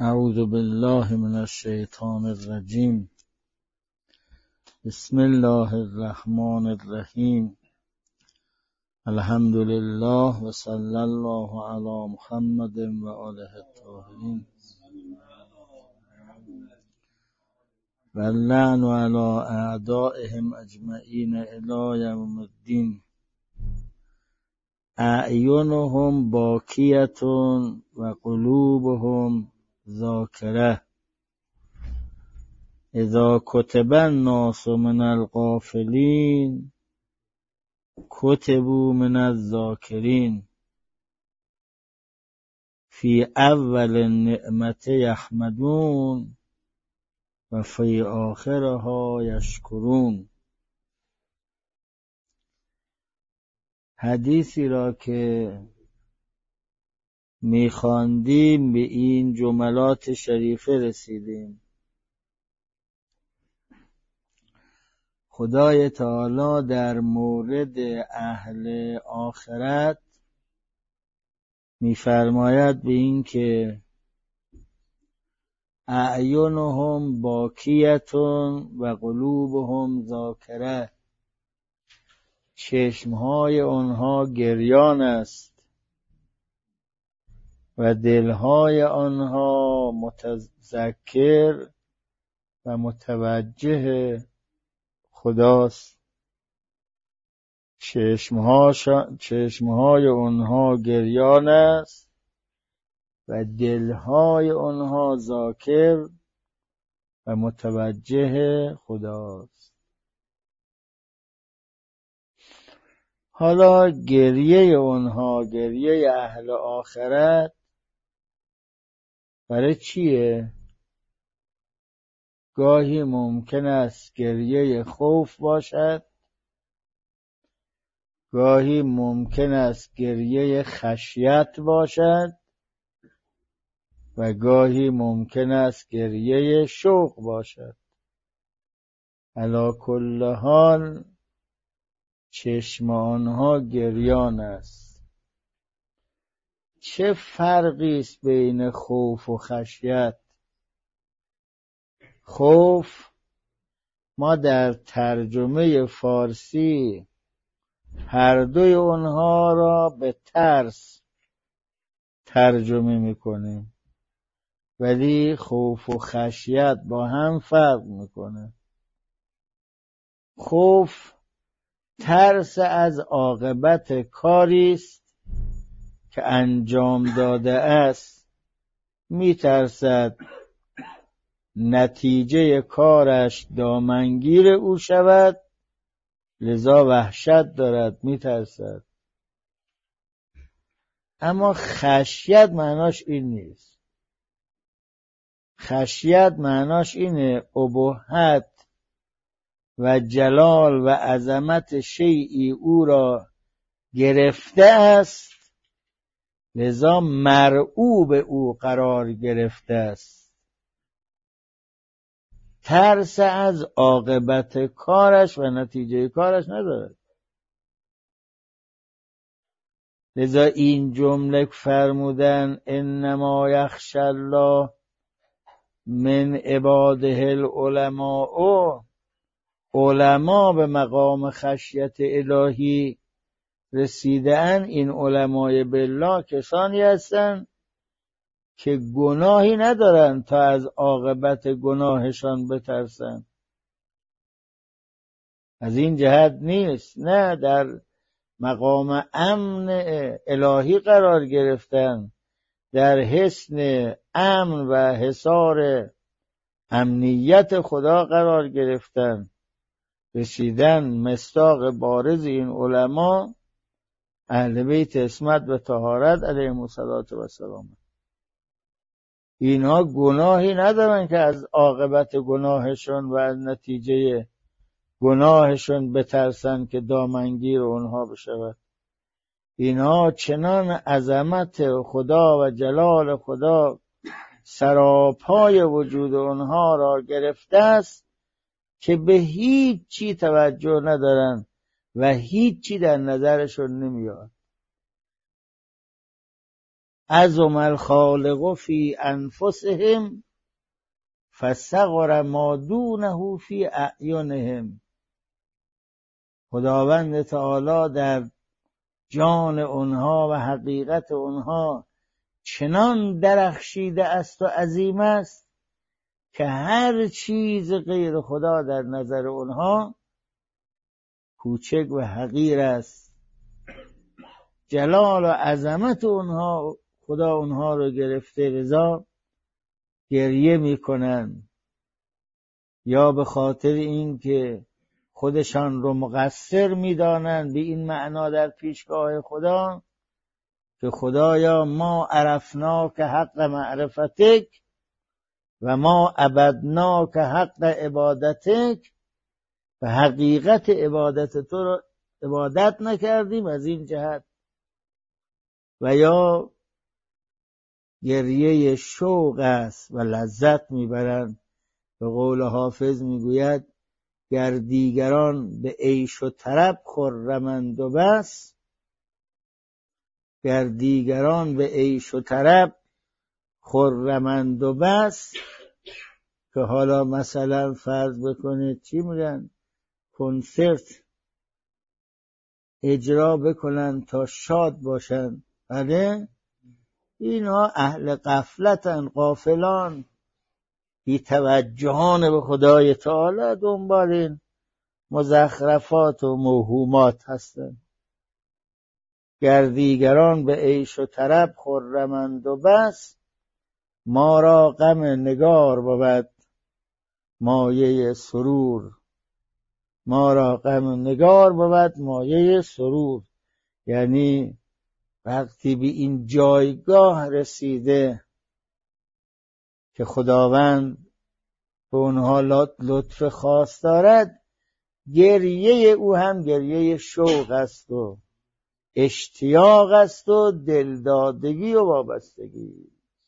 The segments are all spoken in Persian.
اعوذ بالله من الشیطان الرجیم. بسم الله الرحمن الرحیم. الحمد لله و صلی الله علی محمد و آله الطاهرین و اللعن علی اعدائهم اجمعین الی یوم الدین. اعینهم باکیة و قلوبهم ذاکره. اذا کتب الناس من الغافلین کتبوا من الذاکرین. فی اول النعمة یحمدون و فی آخرها یشکرون. حدیثی را که می‌خواندیم به این جملات شریفه رسیدیم. خدای تعالی در مورد اهل آخرت می‌فرماید به این که اعینهم باکیة و قلوبهم ذاکره. چشمهای آنها گریان است و دلهای آنها متذکر و متوجه خداست. چشمهای آنها گریان است و دلهای آنها ذاکر و متوجه خداست. حالا گریه آنها، گریه اهل آخرت برای چیه؟ گاهی ممکن است گریه خوف باشد، گاهی ممکن است گریه خشیت باشد و گاهی ممکن است گریه شوق باشد. علی کل حال چشم آنها گریان است. چه فرقی است بین خوف و خشیت؟ خوف ما در ترجمه فارسی هر دوی اونها را به ترس ترجمه میکنیم، ولی خوف و خشیت با هم فرق میکنه. خوف ترس از عاقبت کاری است که انجام داده است. میترسد نتیجه کارش دامنگیر او شود، لذا وحشت دارد، میترسد. اما خشیت معناش این نیست. خشیت معناش اینه ابهت و جلال و عظمت شیئی او را گرفته است، لذا مرعوب او قرار گرفته است. ترس از عاقبت کارش و نتیجه کارش ندارد. لذا این جمله فرمودن انما یخشی الله من عباده العلماء. علما به مقام خشیت الهی رسیدن. این علمای بالله کسانی هستند که گناهی ندارن تا از عاقبت گناهشان بترسن. از این جهت نیست، نه، در مقام امن الهی قرار گرفتن، در حصن امن و حصار امنیت خدا قرار گرفتن. رسیدن مصداق بارز این علما اهل بیت عصمت و طهارت علیهم السلام. اینها گناهی ندارن که از عاقبت گناهشون و از نتیجه گناهشون بترسن که دامنگیر اونها بشود. اینها چنان عظمت خدا و جلال خدا سراپای وجود اونها را گرفته است که به هیچ چی توجه ندارن و هیچ چی در نظرشون نمیاد. عظم الخالق فی انفسهم فصغر ما دونه فی اعینهم. خداوند تعالی در جان اونها و حقیقت اونها چنان درخشیده است و عظیم است که هر چیز غیر خدا در نظر اونها کوچک و حقیر است. جلال و عظمت اونها، خدا اونها رو گرفته، لذا گریه میکنن، یا به خاطر این که خودشان رو مقصر میدانند به این معنا در پیشگاه خدا که خدایا ما عرفناک حق معرفتک و ما عبدناک حق عبادتک، و حقیقت عبادت تو رو عبادت نکردیم از این جهت. و یا گریه شوق است و لذت میبرند. به قول حافظ میگوید گر دیگران به عیش و طرب خرمند و بس، گر دیگران به عیش و طرب خرمند و بس، که حالا مثلا فرض بکنید چی میگن، کنسرت اجرا بکنن تا شاد باشن، بله اینا اهل غفلتن، غافلان، بی توجهان به خدای تعالی، دنبال این مزخرفات و موهومات هستن. گر دیگران به عیش و طرب خرمند و بس، ما را غم نگار بود مایه سرور. ما را غم نگار بود مایه سرور، یعنی وقتی به این جایگاه رسیده که خداوند به اونها لطف خاص دارد، گریه او هم گریه شوق است و اشتیاق است و دلدادگی و وابستگی.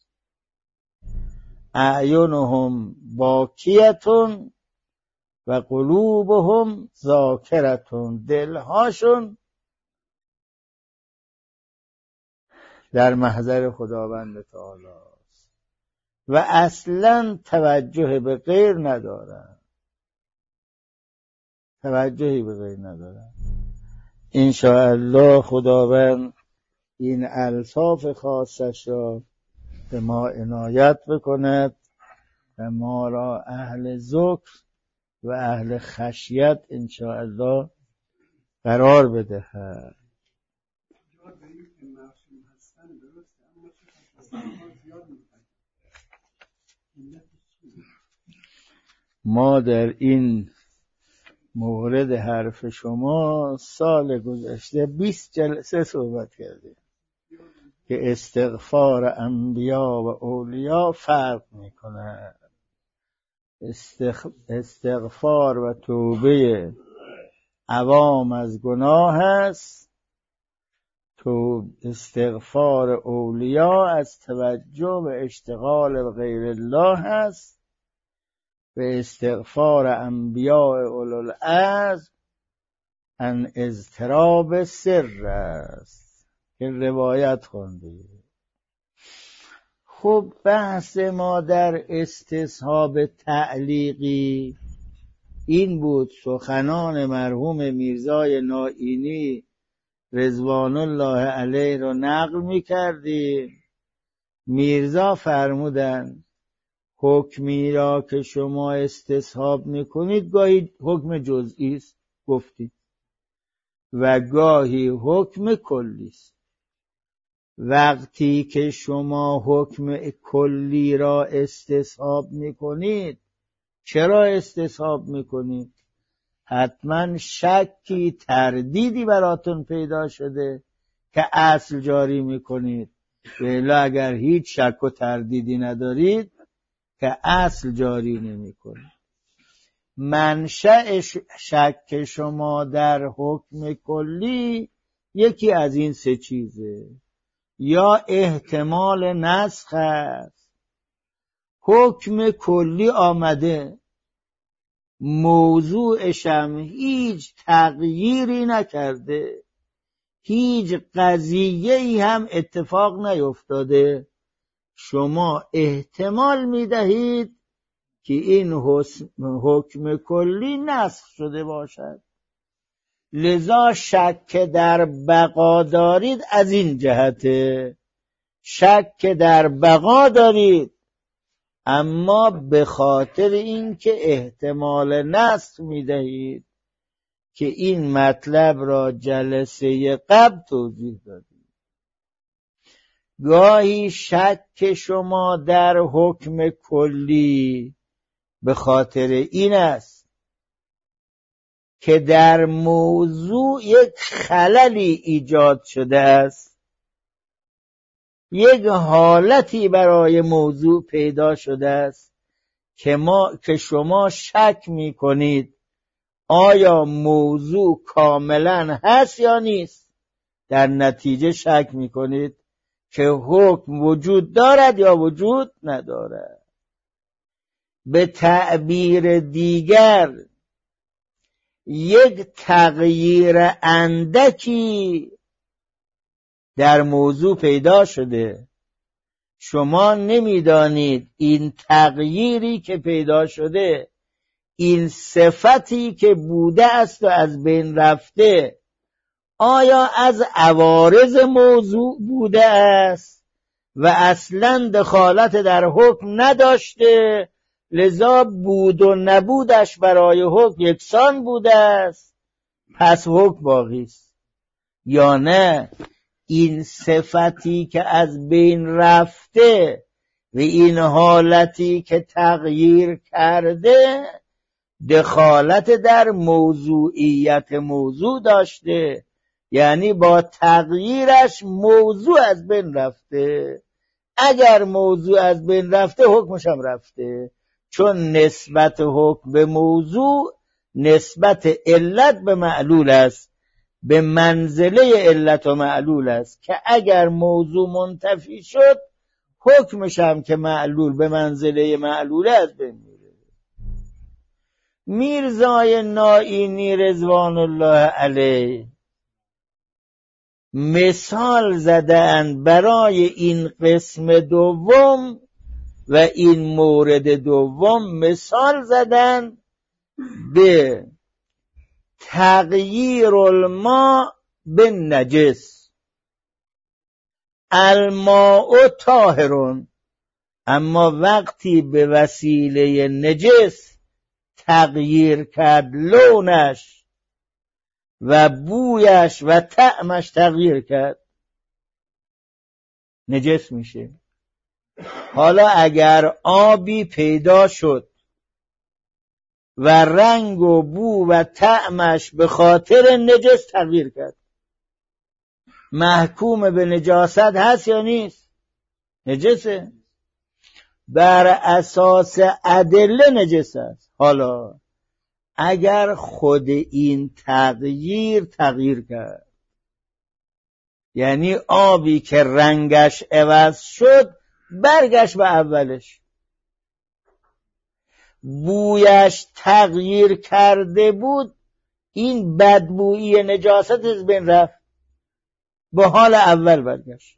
اعینهم باکیتون و قلوبهم ذاکرتون، دلهاشون در محضر خداوند تعالی است و اصلا توجه به غیر ندارن، توجهی به غیر ندارن. انشاءالله خداوند این الطاف خاصش را به ما عنایت بکند و ما را اهل ذکر و اهل خشیت انشاءالله قرار بدهد. ما در این مورد حرف شما سال گذشته 20 جلسه صحبت کردیم که استغفار انبیا و اولیا فرق میکنه. استغفار و توبه عوام از گناه است، تو استغفار اولیا از توجه و اشتغال به غیر الله است، و استغفار انبیاء اولوالعزم ان اضطراب سر است که روایت خونده. خب بحث ما در استصحاب تعلیقی این بود، سخنان مرحوم میرزای نائینی رضوان الله علیه رو نقل می‌کردیم. میرزا فرمودند حکمی را که شما استصحاب می‌کنید گاهی حکم جزئی است گفتید و گاهی حکم کلی است. وقتی که شما حکم کلی را استصحاب می‌کنید، چرا استصحاب می‌کنید؟ حتما شکی تردیدی براتون پیدا شده که اصل جاری می‌کنید. ولی اگر هیچ شک و تردیدی ندارید که اصل جاری نمی‌کنید. منشأ شک شما در حکم کلی یکی از این سه چیزه. یا احتمال نسخ است، حکم کلی آمده موضوعش هم هیچ تغییری نکرده، هیچ قضیه‌ای هم اتفاق نیفتاده، شما احتمال میدهید که این حکم کلی نسخ شده باشد. لذا شک در بقا دارید از این جهته، شک در بقا دارید، اما به خاطر اینکه احتمال نسخ میدهید که این مطلب را جلسه قبل توضیح دادیم. گاهی شک شما در حکم کلی به خاطر این است که در موضوع یک خللی ایجاد شده است، یک حالتی برای موضوع پیدا شده است که شما شک می کنید آیا موضوع کاملا هست یا نیست. در نتیجه شک می کنید که حکم وجود دارد یا وجود ندارد. به تعبیر دیگر یک تغییر اندکی در موضوع پیدا شده، شما نمیدانید این تغییری که پیدا شده، این صفتی که بوده است و از بین رفته، آیا از عوارض موضوع بوده است و اصلا دخالت در حکم نداشته، لذا بود و نبودش برای حکم یکسان بوده است، پس حکم باقی است، یا نه این صفتی که از بین رفته و این حالتی که تغییر کرده دخالت در موضوعیت موضوع داشته، یعنی با تغییرش موضوع از بین رفته. اگر موضوع از بین رفته حکمش هم رفته، چون نسبت حکم به موضوع نسبت علت به معلول است، به منزله علت و معلول است که اگر موضوع منتفی شد حکمش هم که معلول به منزله معلول از بین میره. میرزای نائینی رضوان الله علیه مثال زدند برای این قسم دوم و این مورد دوم، مثال زدند به تغییر الماء به نجس. الماء طاهرون، اما وقتی به وسیله نجس تغییر کرد، لونش و بویش و طعمش تغییر کرد، نجس میشه. حالا اگر آبی پیدا شد و رنگ و بو و طعمش به خاطر نجس تغییر کرد، محکوم به نجاست هست یا نیست؟ نجسه، بر اساس ادله نجس است. حالا اگر خود این تغییر کرد، یعنی آبی که رنگش عوض شد برگشت به اولش، بویش تغییر کرده بود، این بدبویی نجاست از بین رفت، به حال اول برگشت.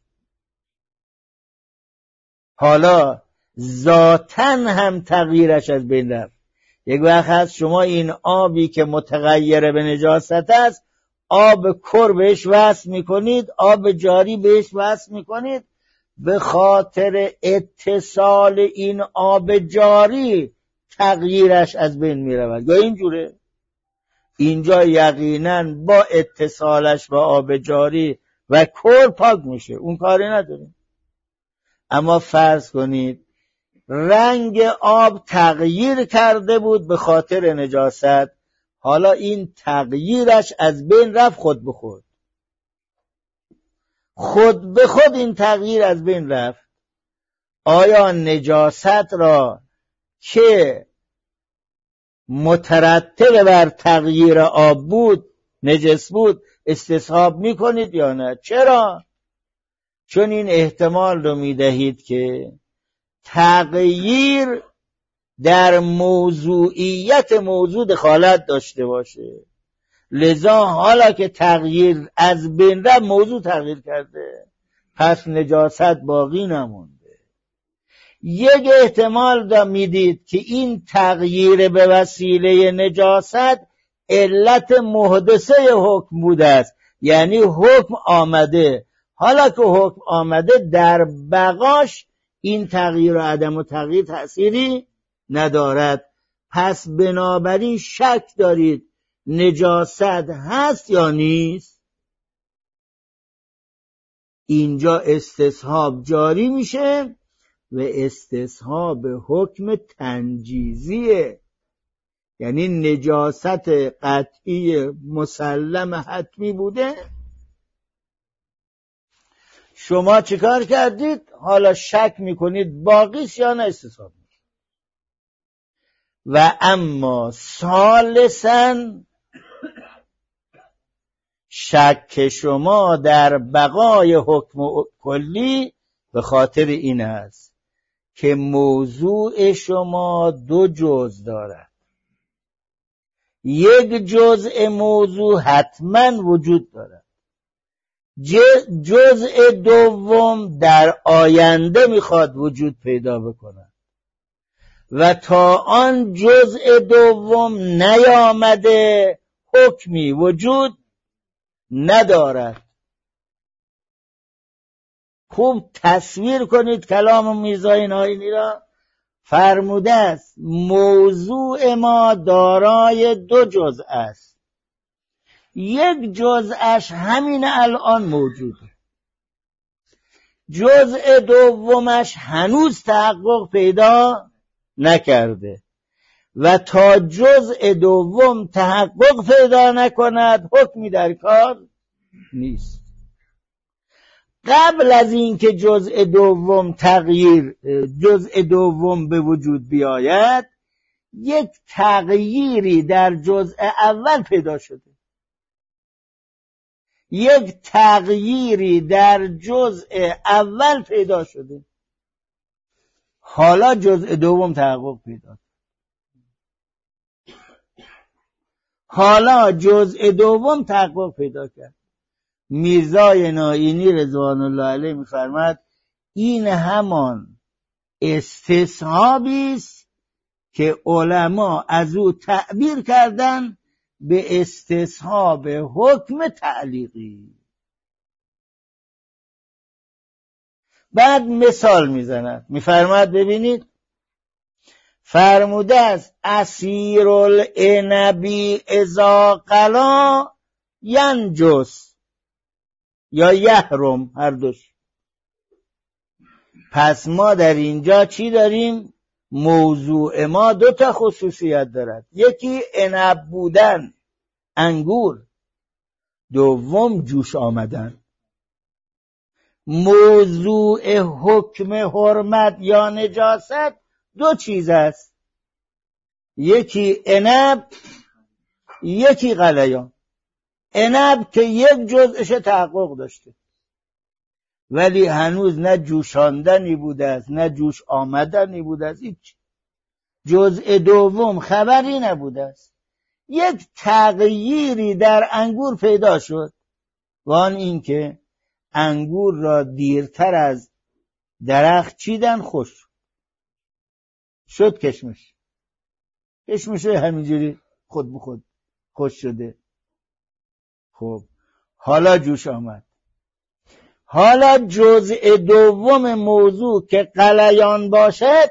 حالا ذاتاً هم تغییرش از بین رفت. یک وقت هست شما این آبی که متغیر به نجاست است، آب کر بهش وصل میکنید، آب جاری بهش وصل میکنید، به خاطر اتصال این آب جاری تغییرش از بین میرود. یا اینجوره، اینجا یقیناً با اتصالش با آب جاری و کر پاک میشه، اون کاری نداریم. اما فرض کنید رنگ آب تغییر کرده بود به خاطر نجاست، حالا این تغییرش از بین رفت خود به خود این تغییر از بین رفت. آیا نجاست را که مترتب بر تغییر آب بود، نجس بود، استصحاب میکنید یا نه؟ چرا؟ چون این احتمال رو میدهید که تغییر در موضوعیت موضوع دخالت داشته باشه لذا حالا که تغییر از بین رفت، موضوع تغییر کرده، پس نجاست باقی نمونده. یک احتمال میدید که این تغییر به وسیله نجاست علت محدثه حکم بوده است، یعنی حکم آمده، حالا که حکم آمده در بقاش این تغییر و عدم تغییر تأثیری ندارد. پس بنابراین شک دارید نجاست هست یا نیست؟ اینجا استصحاب جاری میشه و استصحاب حکم تنجیزیه، یعنی نجاست قطعی مسلم حتمی بوده. شما چیکار کردید؟ حالا شک میکنید باقیست یا نه استصحاب. و اما ثالثاً شک شما در بقای حکم کلی به خاطر این است که موضوع شما دو جزء دارد. یک جزء موضوع حتما وجود دارد، جزء دوم در آینده میخواد وجود پیدا بکند و تا آن جزء دوم نیامده حکمی وجود ندارد. خوب تصویر کنید کلام میرزا ناینی را. فرموده است موضوع ما دارای دو جزء است، یک جزءش همین الان موجوده، جزء دومش هنوز تحقق پیدا نکرده و تا جزء دوم تحقق پیدا نکند حکمی در کار نیست. قبل از اینکه جزء دوم به وجود بیاید یک تغییری در جزء اول پیدا شده، یک تغییری در جزء اول پیدا شده، حالا جزء دوم تحقق پیدا، حالا جزء دوم تحقق پیدا کرد. میرزای ناینی رضوان الله علیه می‌فرماید این همان استصحابی است که علما از او تعبیر کردن به استصحاب حکم تعلیقی. بعد مثال میزند، میفرماید ببینید، فرموده است عصیر العنبی اذا قلا ینجس یا یحرم، هر دوش. پس ما در اینجا چی داریم؟ موضوع ما دو تا خصوصیت دارد، یکی عنب بودن، انگور، دوم جوش آمدن. موضوع حکم حرمت یا نجاست دو چیز است، یکی عنب، یکی غلیان. عنب که یک جزءش تحقق داشته ولی هنوز نه جوشاندنی بوده است نه جوش آمدنی بوده است، هیچ. جزء دوم خبری نبوده است، یک تغییری در انگور پیدا شد و آن این که انگور را دیرتر از درخت چیدن، خوش شد، کشمش همینجوری خود به خود خوش شده. خب حالا جوش آمد، حالا جزء دوم موضوع که غلیان باشد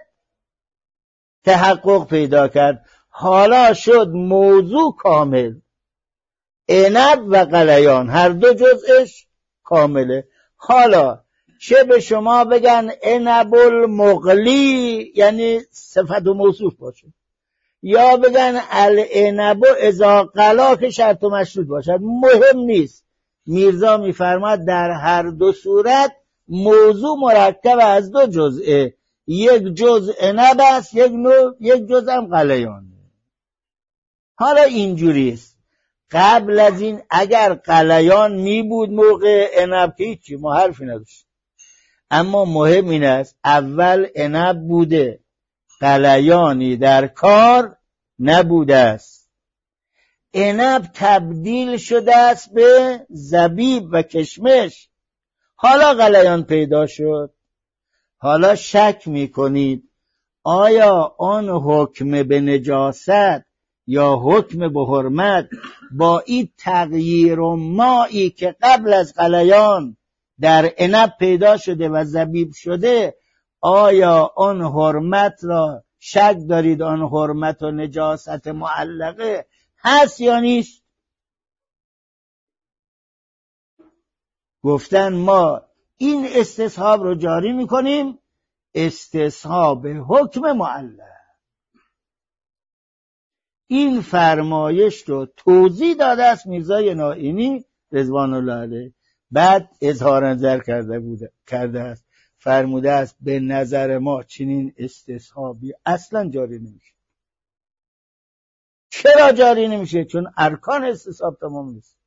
تحقق پیدا کرد، حالا شد موضوع کامل، عنب و غلیان هر دو جزءش کامله. حالا چه به شما بگن عنب المغلی، یعنی صفت و موصوف باشه، یا بگن العنب اذا غلا که شرط و مشروط باشد، مهم نیست. میرزا میفرماد در هر دو صورت موضوع مرکب از دو جزءه، یک جزء عنب است، یک جزء هم غلیان. حالا اینجوری است، قبل از این اگر غلیان می بود موقع عنب که هیچی، ما حرفی نداشت، اما مهم این است اول عنب بوده، غلیانی در کار نبوده است. عنب تبدیل شده است به زبیب و کشمش. حالا غلیان پیدا شد. حالا شک میکنید آیا آن حکم به نجاست یا حکم به حرمت با این تغییر و مایی که قبل از غلیان در عنب پیدا شده و زبیب شده، آیا آن حرمت را شک دارید آن حرمت و نجاست معلقه هست یا نیست؟ گفتن ما این استصحاب رو جاری میکنیم، استصحاب حکم معلق. این فرمایش رو توضیح داده است میرزای نائینی رضوان الله علیه. بعد اظهار نظر کرده است، فرموده است به نظر ما چنین استصحابی اصلا جاری نمیشه. چرا جاری نمیشه؟ چون ارکان استصحاب تمام نیست.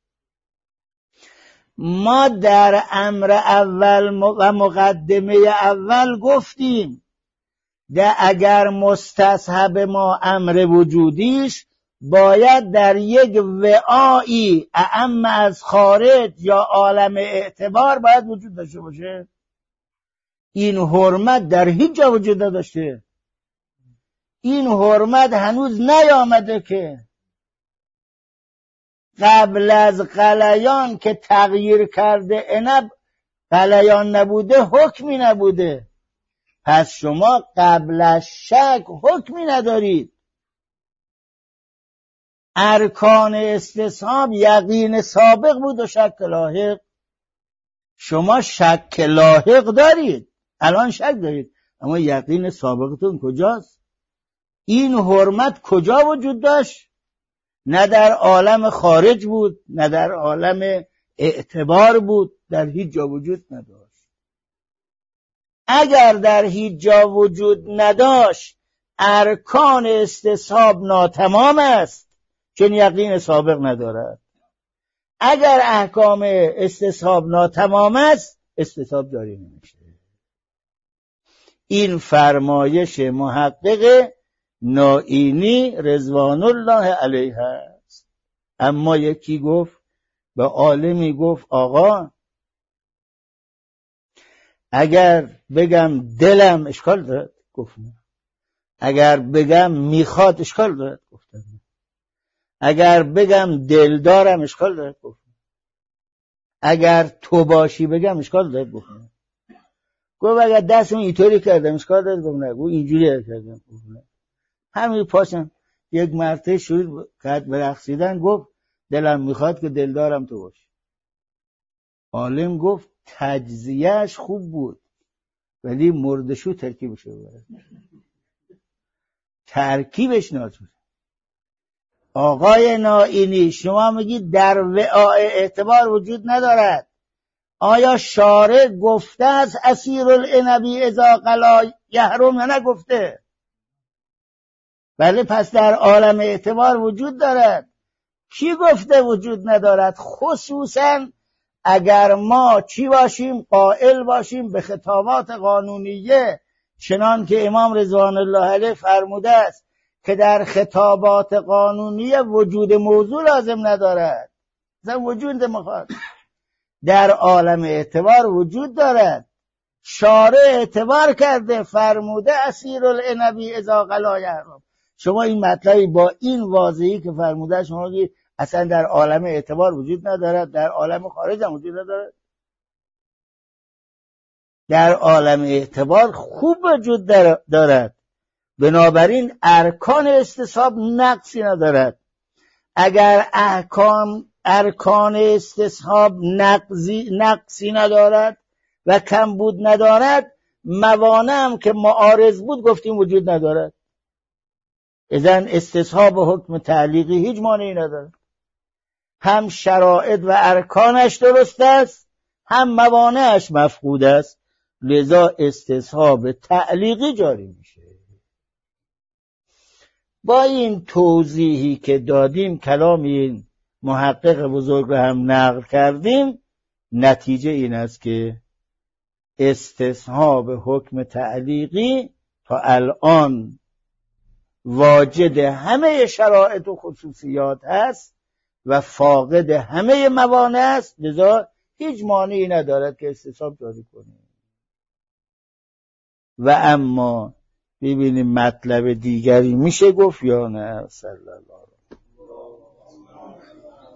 ما در امر اول و مقدمه اول گفتیم اگر مستصحب ما امر وجودیش باید در یک وعایی اعم از خارج یا عالم اعتبار باید وجود داشته باشه. این حرمت در هیچ جا وجود نداشته. این حرمت هنوز نیامده که قبل از غلیان که تغییر کرده عنب غلیان نبوده، حکمی نبوده. پس شما قبل از شک حکمی ندارید. ارکان استصحاب یقین سابق بود و شک لاحق. شما شک لاحق دارید، الان شک دارید، اما یقین سابقتون کجاست؟ این حرمت کجا وجود داشت؟ نه در عالم خارج بود، نه در عالم اعتبار بود، در هیچ جا وجود نداشت. اگر در هیچ جا وجود نداشت ارکان استصحاب ناتمام است، چون یقین سابق ندارد. اگر احکام استصحاب ناتمام است استصحاب جاری نمیشه. این فرمایش محقق نائینی رضوان الله علیه است. اما یکی گفت، به عالمی گفت آقا اگر بگم دلم اشکال دارد؟ گفت نه. اگر بگم میخواد اشکال دارد؟ گفت نه. اگر بگم دلدارم اشکال دارد؟ گفت نه. اگر تو باشی بگم اشکال دارد؟ گفت نه. گفت اگر دستم اینطوری کردم اشکال دارد؟ گفت نه. گفت اینجوری کردم؟ گفت نه. همین پاشم یک مرتبه شروع کرد به رقصیدن، گفت دلم میخواد که دلدارم تو باشی. عالم گفت تجزیهش خوب بود ولی مردشو ترکیبش ببرد. ترکیبش ناتون. آقای نائینی شما میگید در وعاء اعتبار وجود ندارد. آیا شارع گفته است اسیر العنبی اذا قلا یحرم یا نگفته؟ بله، پس در عالم اعتبار وجود دارد. کی گفته وجود ندارد؟ خصوصا اگر ما چی باشیم؟ قائل باشیم به خطابات قانونیه، چنان که امام رضوان الله علیه فرموده است که در خطابات قانونیه وجود موضوع لازم ندارد، مثلا وجود مخاطب در عالم اعتبار وجود دارد. شارع اعتبار کرده، فرموده اسیر العنبی اذا قلا یحرم. شما این مطلبی با این واضحی که فرموده شما بگید اصلا در عالم اعتبار وجود ندارد، در عالم خارج هم وجود ندارد. در عالم اعتبار خوب وجود دارد. بنابراین ارکان استصحاب نقصی ندارد. اگر ارکان استصحاب نقصی ندارد و کم بود ندارد، موانع هم که معارض بود گفتیم وجود ندارد. اذن استصحاب و حکم تعلیقی هیچ مانعی ندارد. هم شرایط و ارکانش درست است، هم موانعش مفقود است، لذا استصحاب تعلیقی جاری میشه. با این توضیحی که دادیم، کلام این محقق بزرگ رو هم نقل کردیم، نتیجه این است که استصحاب حکم تعلیقی تا الان واجد همه شرایط و خصوصیات هست و فاقد همه موانع است، لذا هیچ مانعی ندارد که استصحاب جاری کنیم. و اما ببینیم مطلب دیگری میشه گفت یا نه؟ صلی الله علیه